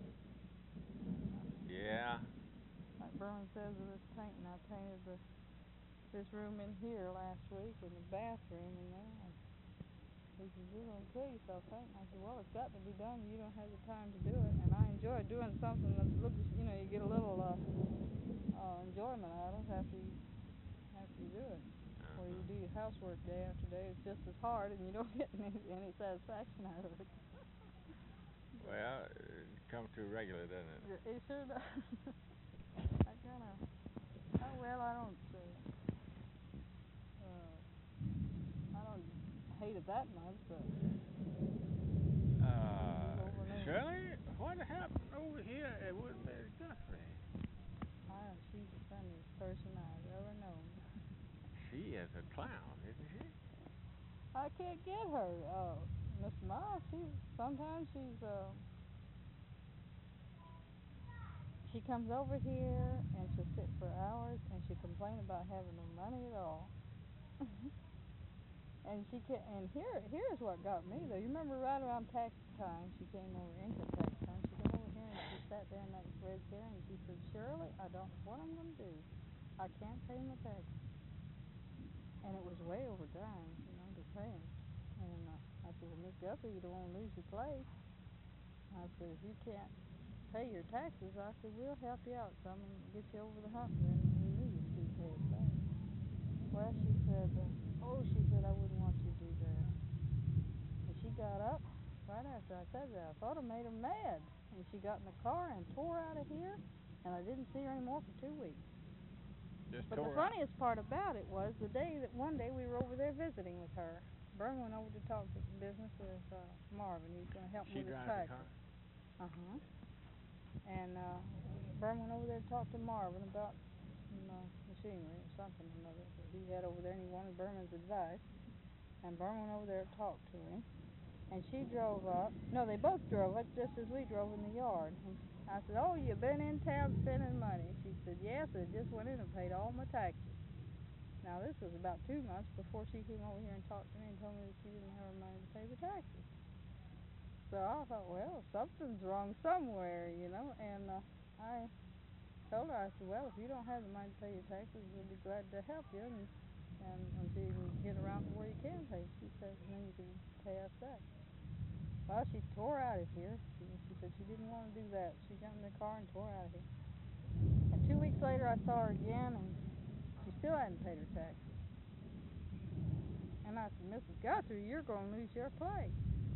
Yeah. Like Berman says with this painting, I painted this room in here last week and the bathroom in there. And he says, "You're going to kill yourself painting." I said, "Well, it's got to be done. You don't have the time to do it." And I enjoy doing something that looks, you know, you get a little enjoyment out of after you do it. Where you do your housework day after day, it's just as hard, and you don't get any satisfaction out of it. Well, it comes too regular, doesn't it? It sure does. I don't hate it that much, but. Shirley, what happened over here at Woodbury Guthrie? She's the funniest person I've ever known. She is a clown, isn't she? I can't get her. Miss Ma, sometimes she comes over here and she'll sit for hours and she'll complain about having no money at all. And here's what got me though. You remember right around tax time, she came over, income tax time. She came over here and she sat there in that red chair and she said, "Shirley, I don't know what I'm going to do. I can't pay my taxes." And it was way overdone, you know, to pay them. And I said, "Well, Miss Guthrie, you don't want to lose your place." I said, "If you can't pay your taxes," I said, "we'll help you out some and get you over the hump. Then we knew you to pay it back." Well, she said, "I wouldn't want you to do that." And she got up right after I said that. I thought I made her mad. And she got in the car and tore out of here, and I didn't see her anymore for 2 weeks. But the funniest part about it was one day we were over there visiting with her. Berman went over to talk to business with Marvin. He was going to help me with the taxes. And Berman went over there to talk to Marvin about machinery or something or another that he had over there, and he wanted Berman's advice. And Berman went over there to talk to him. And she drove up. No, they both drove up just as we drove in the yard. And I said, "Oh, you've been in town spending money?" She said, "Yes, I just went in and paid all my taxes." Now, this was about 2 months before she came over here and talked to me and told me that she didn't have her money to pay the taxes. So I thought, well, something's wrong somewhere, you know. And I told her, I said, "Well, if you don't have the money to pay your taxes, we'll be glad to help you and until you can get around to where you can pay." She said, "And then you can pay us back." Well, she tore out of here. She said she didn't want to do that. She got in the car and tore out of here. And 2 weeks later, I saw her again, and she still hadn't paid her taxes. And I said, "Mrs. Guthrie, you're going to lose your place."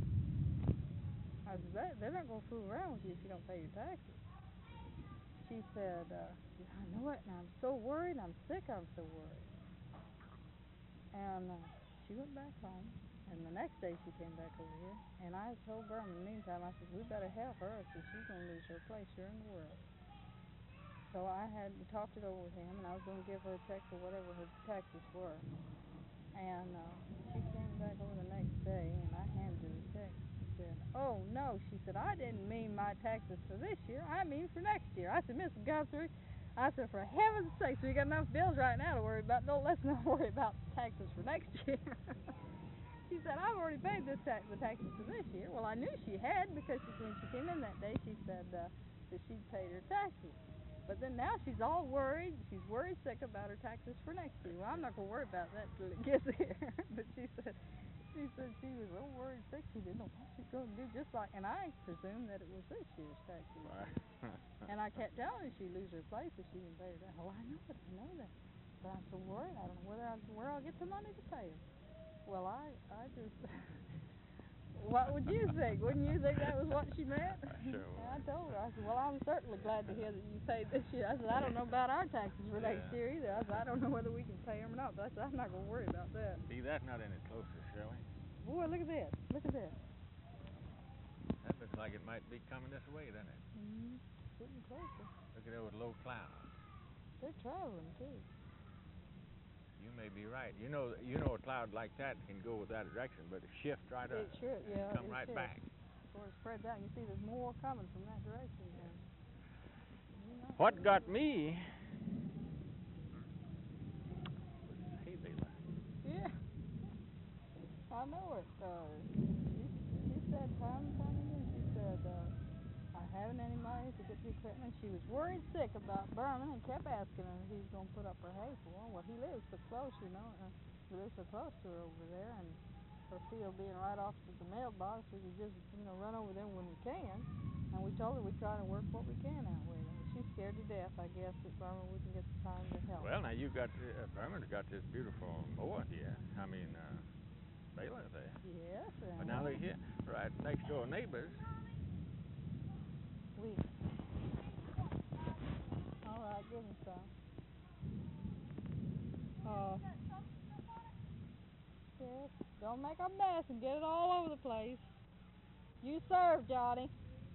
I said, "They're not going to fool around with you if you don't pay your taxes." She said, "I know it, and I'm so worried. I'm sick. I'm so worried." And she went back home. And the next day she came back over here, and I told Berman in the meantime, I said, "We better help her. I said, she's going to lose her place here in the world." So we talked it over with him, and I was going to give her a check for whatever her taxes were. And she came back over the next day, and I handed her the check. She said, "Oh, no," she said, "I didn't mean my taxes for this year. I mean for next year." I said, "Mrs. Guthrie," I said, "for heaven's sakes, we got enough bills right now to worry about. Don't let's not worry about taxes for next year." she said, I've already paid the taxes for this year. Well, I knew she had because when she came in that day, she said that she'd paid her taxes. But then now she's all worried. She's worried sick about her taxes for next year. Well, I'm not going to worry about that till it gets here. But she said she was so worried sick she didn't know what she's going to do. Just like, and I presumed that it was this year's taxes. And I kept telling her she'd lose her place if she didn't pay her taxes. Oh, I know that. But I'm so worried. I don't know where I'll get the money to pay her. Well, I just. What would you think? Wouldn't you think that was what she meant? Sure. I told her. I said, well, I'm certainly glad to hear that you paid this year. I said, I don't know about our taxes for next year either. I said, I don't know whether we can pay them or not. But I said, I'm not going to worry about that. See, that's not any closer, Shirley. Boy, look at this. Look at this. That looks like it might be coming this way, doesn't it? Mm-hmm. Getting closer. Look at those low clouds. They're traveling, too. You may be right. You know, a cloud like that can go with that direction, but it shifts right up. It sure, yeah. And come right shifts. back. Before it spreads out, you see there's more coming from that direction. What got me? Hey, Bela. Yeah. I know it. She said time and time again, she said, I haven't any money to get the equipment. She was worried sick about Berman and kept asking him if he was going to put up her hay for her. Well, he lives so close, you know. He lives so close to her over there, and her field being right off to the mailbox, we could just, run over there when we can. And we told her we'd try to work what we can out with her. She's scared to death, I guess, that Berman wouldn't get the time to help. Well, now you've got, Berman's got this beautiful mower here. I mean, Bela there. Yes. But now look here, right next door neighbors. All right, give him some. Yes, don't make a mess and get it all over the place. You serve, Johnny.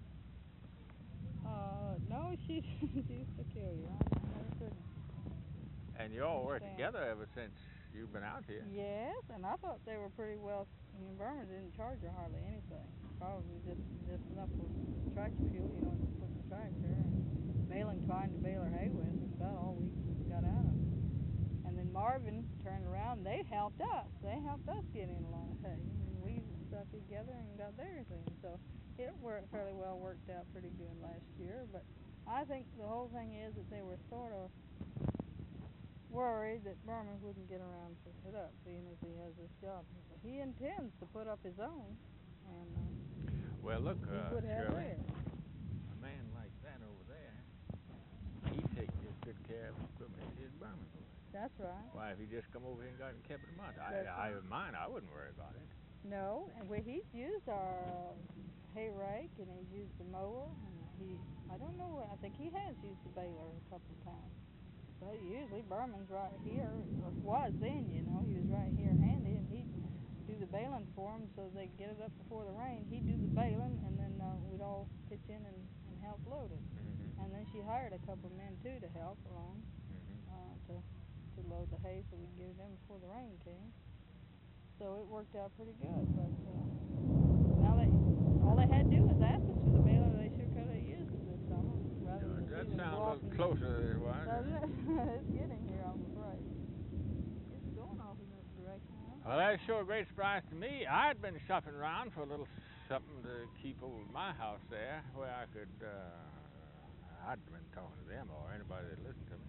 No, she's peculiar. I never could. And you all work together ever since you've been out here. Yes, and I thought they were pretty well. Berman didn't charge her hardly anything. Probably just enough for tractor fuel, to put the tractor, and baling twine to bale her hay with. That's about all we got out of it. And then Marvin turned around. They helped us. They helped us get in a lot of hay. And we stuck together and got theirs in. So it fairly well worked out pretty good last year. But I think the whole thing is that they were sort of worried that Berman wouldn't get around to put it up, seeing as he has this job. He intends to put up his own, and well, look, he would have Shirley, theirs. a man like that over there, he takes as good care of the equipment as Berman would. That's right. Why, if he just come over here and got it and kept it a month, I wouldn't worry about it. No, and he's used our hay rake, and he's used the mower, and I don't know, I think he has used the baler a couple of times. But usually Berman's right here, or was then, he was right here handy, and he'd do the baling for him so they'd get it up before the rain. He'd do the baling, and then we'd all pitch in and help load it. Mm-hmm. And then she hired a couple of men, too, to help along, to load the hay so we could get it in before the rain came. So it worked out pretty good, but now all they had to do was ask us for the baler. They sure could have used it this summer, rather than That sounds a little closer than it was. It's getting here, I'm afraid. It's going off in this direction, Well, that's sure a great surprise to me. I'd been shopping around for a little something to keep over my house there, where I could, I'd been talking to them or anybody that listened to me.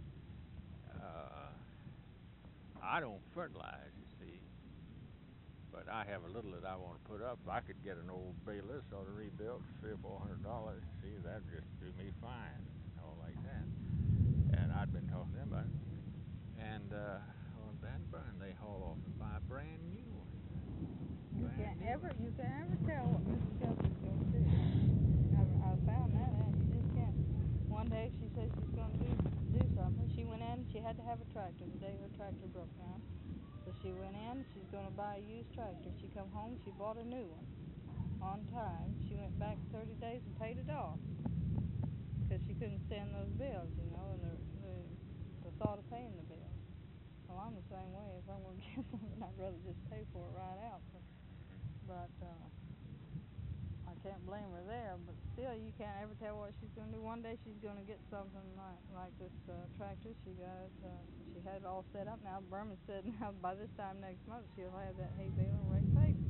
I don't fertilize, you see, but I have a little that I want to put up. If I could get an old baler sort of rebuilt for $300 or $400, see, that'd just do me fine, all like that. And I'd been talking to them about it. And on Van Burn, they haul off and buy a brand new one. You can't ever tell what Mrs. Kelsey's going to do. I found that out. You just can't. One day she said she's going to do something. She went in. She had to have a tractor the day her tractor broke down. So she went in. She's going to buy a used tractor. She come home. She bought a new one on time. She went back 30 days and paid it off because she couldn't stand those bills, and the thought of paying the bills. Well, I'm the same way. If I'm going to get something, I'd rather just pay for it right out. But I can't blame her there. But still, you can't ever tell what she's going to do. One day she's going to get something like this tractor. She had it all set up now. Berman said now by this time next month she'll have that hay bale and rake paid for.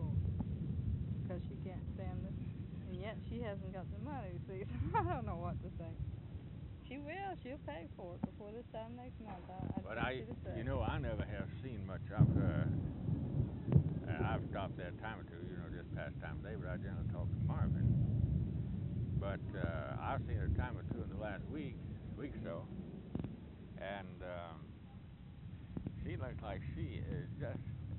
because she can't stand it. And yet she hasn't got the money, see, so I don't know what to think. She will. She'll pay for it before this time next month. But I you know, I never have seen much of her. I've stopped there a time or two, you know, just past time of day, but I generally talk to Marvin. But I've seen her a time or two in the last week or so, and she looks like she is just,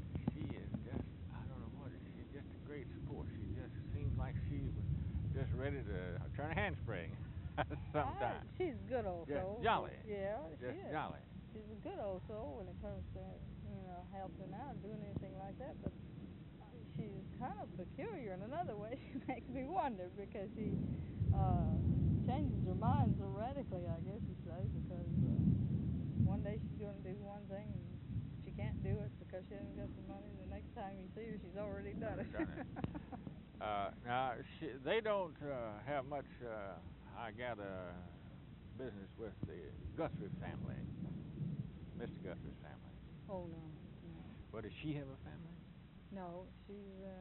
I don't know what, she's just a great sport. She just seems like she was just ready to turn a handspring sometime. She's a good old soul. Just jolly. Yeah, just she is. Jolly. She's a good old soul when it comes to, you know, helping out, doing anything like that, but she's kind of peculiar in another way. She makes me wonder because she changes her mind so radically, I guess you'd say, because one day she's going to do one thing and she can't do it because she hasn't got the money. The next time you see her, she's already done it. Now, they don't have much, I gather, business with the Guthrie family, Mr. Guthrie's family. Oh, no. Well, does she have a family? No, she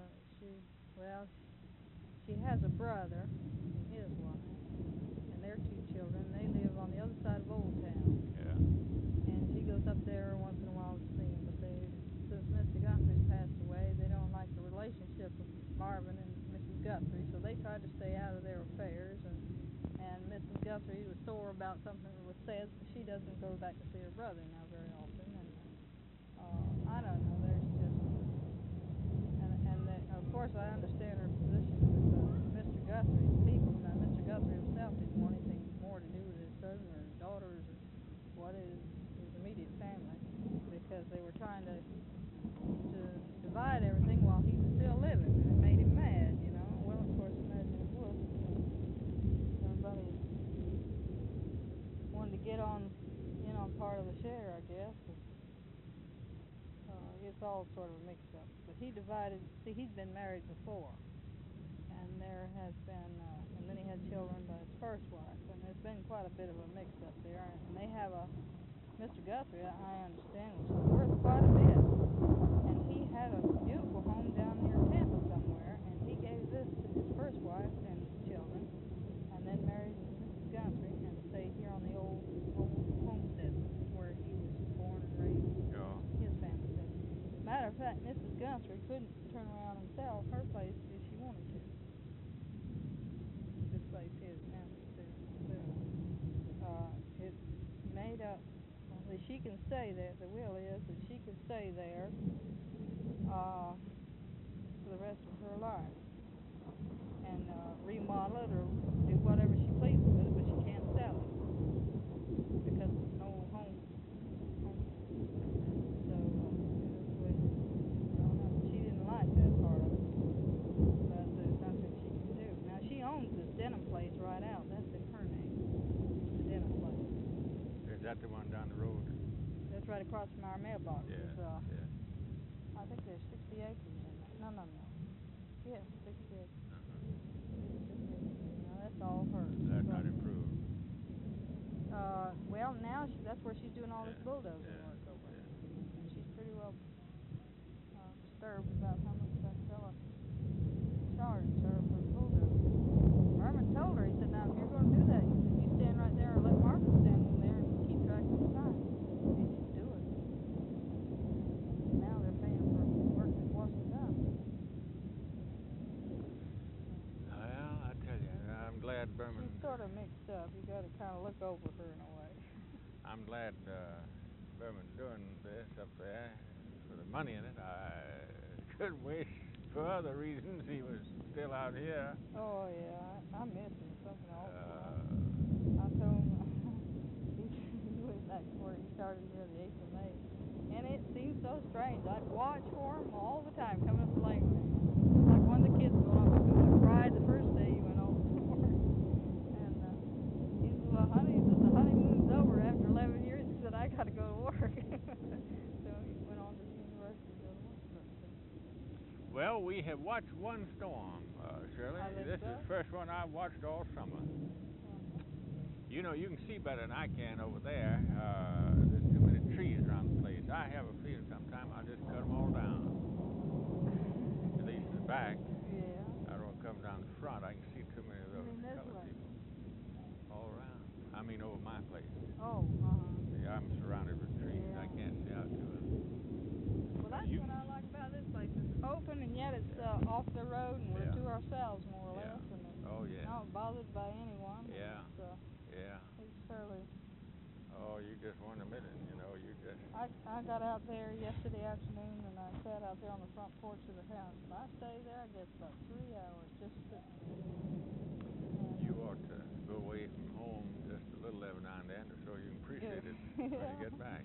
has a brother and his wife, and their 2 children. They live on the other side of Old Town. Yeah. And she goes up there once in a while to see him, but since Mr. Guthrie's passed away, they don't like the relationship of Marvin and Mrs. Guthrie, so they tried to stay out of their affairs, and Mrs. Guthrie was sore about something that was said, so she doesn't go back to see her brother now very often, and I don't know, there's just, of course I understand her position with Mr. Guthrie's people. Now Mr. Guthrie himself didn't want anything more to do with his son or his daughters or what is his immediate family, because they were trying to divide everything while he was still living, and it made him mad, you know. Well, of course, imagine it would. Everybody wanted to get on part of the share, I guess. It's all sort of a mix-up. But he divided. See, he'd been married before, and there has been, and then he had children by his first wife, and there's been quite a bit of a mix-up there. And they have Mr. Guthrie, I understand, was worth quite a bit, and he had a beautiful home down near Tampa somewhere, and he gave this to his first wife and children, and then married Mrs. Guthrie and stayed here on the old homestead where he was born and raised. Yeah. His family did. Matter of fact, Mrs. Guthrie couldn't turn around and sell her place if she wanted to. This place is now it's made up. She can stay there. The will is that she can stay there for the rest of her life and remodel it or do whatever she pleases with it, but she can't sell it because it's an old home. So she didn't like that part of it, but there's nothing she can do. Now she owns this denim place right out. That's in her name. The denim place. Is that the one down the road? That's right across from our mailbox. Yeah. I think there's 60 acres in that. No. Yes, 60 acres. No, that's all hers. That's not improved. Well, now that's where she's doing all this bulldozing work over. And she's pretty well disturbed about how much that fella charged her for bulldozing. Marvin told her, he said, now if you're going to do that, you stand right there and let Marvin stand in there and keep track of the time. He should do it. Now they're paying for work that wasn't done. Well, I tell you, I'm glad Berman... She's sort of mixed up. You got to kind of look over her in a way. I'm glad Berman's doing this up there for the money in it. I could wish for other reasons he was still out here. Oh, yeah. I miss him. Something awful. I told him he was back where he started here the 8th of May. And it seems so strange. I'd watch for him all the time coming up the lake. Like one of the kids going off to school. I cried the first day he went over to work. And he said, well, honey, the honeymoon's over after 11 years. He said, I got to go to work. So he went on to the university to go to work. Well, we have watched one storm, Shirley. This is the first one I've watched all summer. You know, you can see better than I can over there. There's too many trees around the place. I have a feeling sometime I'll just cut them all down. At least the back. Yeah. bothered by anyone. Yeah. Yeah. He's fairly. Oh, you just weren't admitted, you know, you just... I got out there yesterday afternoon and I sat out there on the front porch of the house. And I stayed there, I guess, about 3 hours just sitting there. You ought to go away from home just a little every now and then so you can appreciate it when you get back.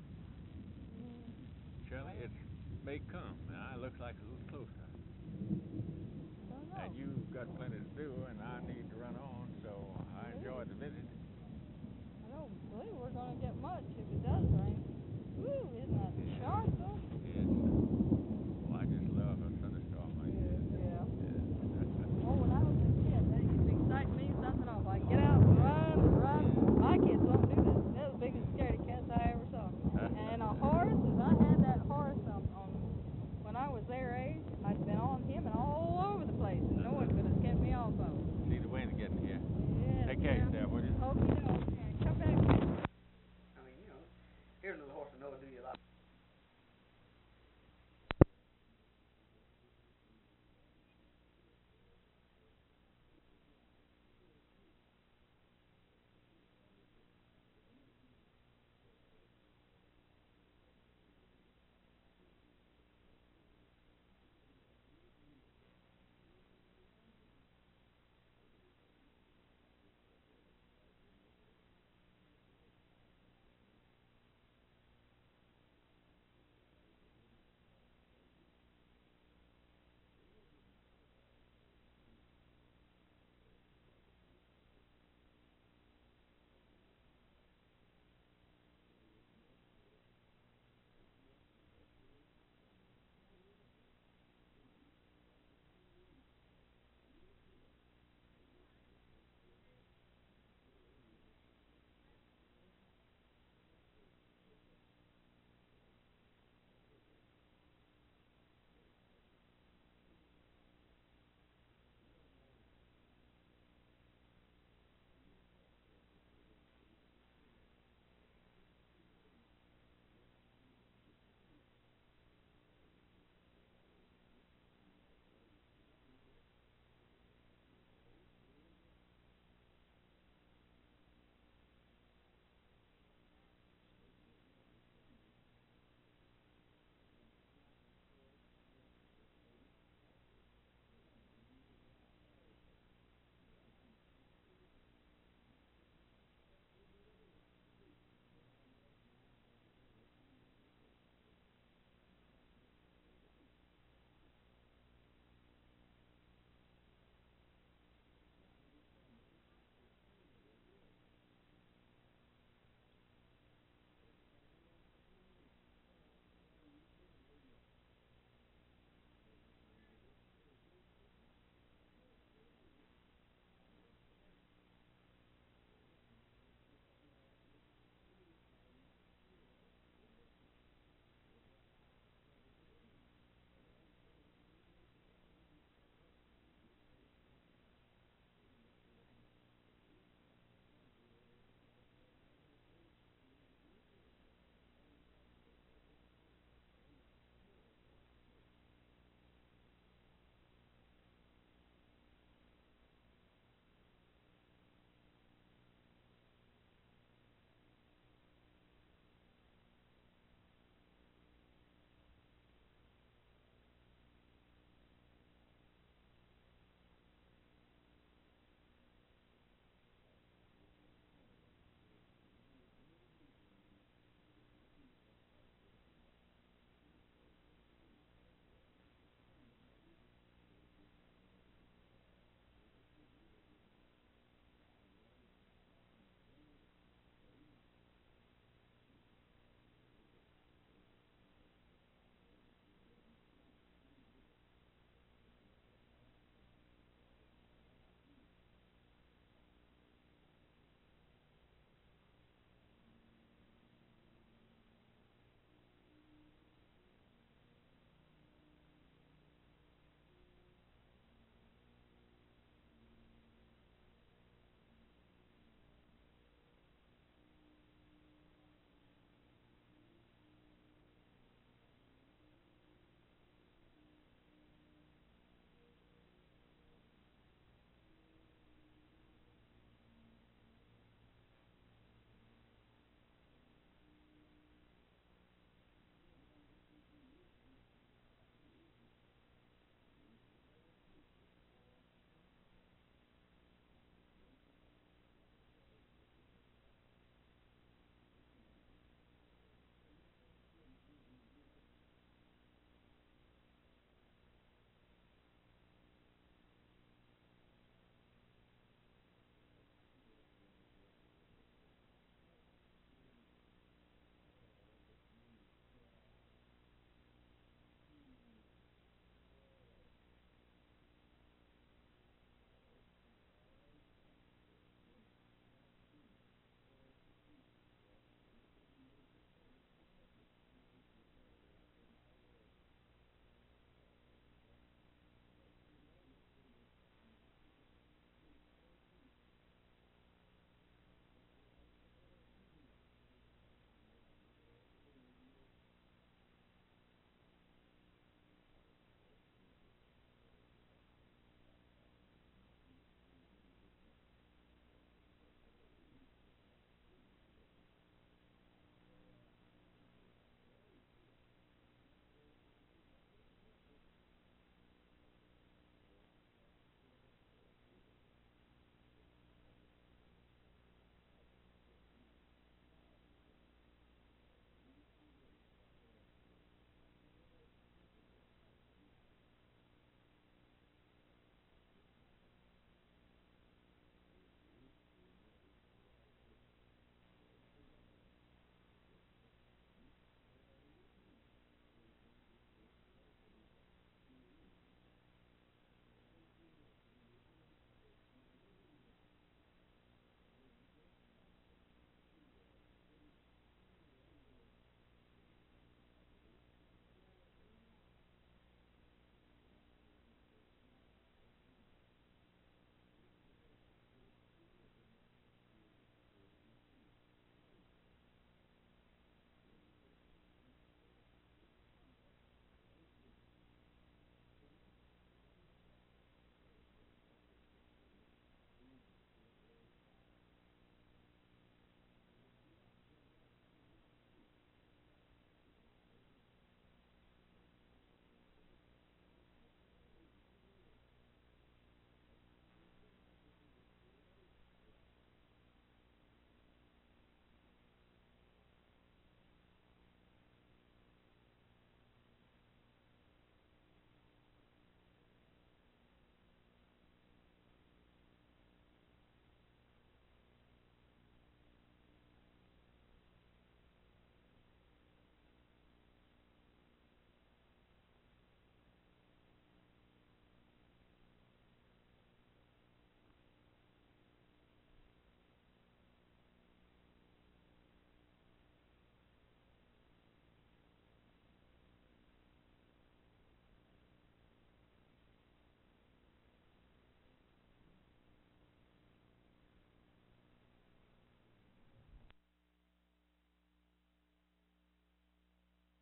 Shirley, it may come. Now, it looks like it's a little closer. Don't know. And you've got plenty to do, and I need to run on, so I enjoyed the visit. I don't believe we're going to get much if it does rain. Woo, isn't that sharp?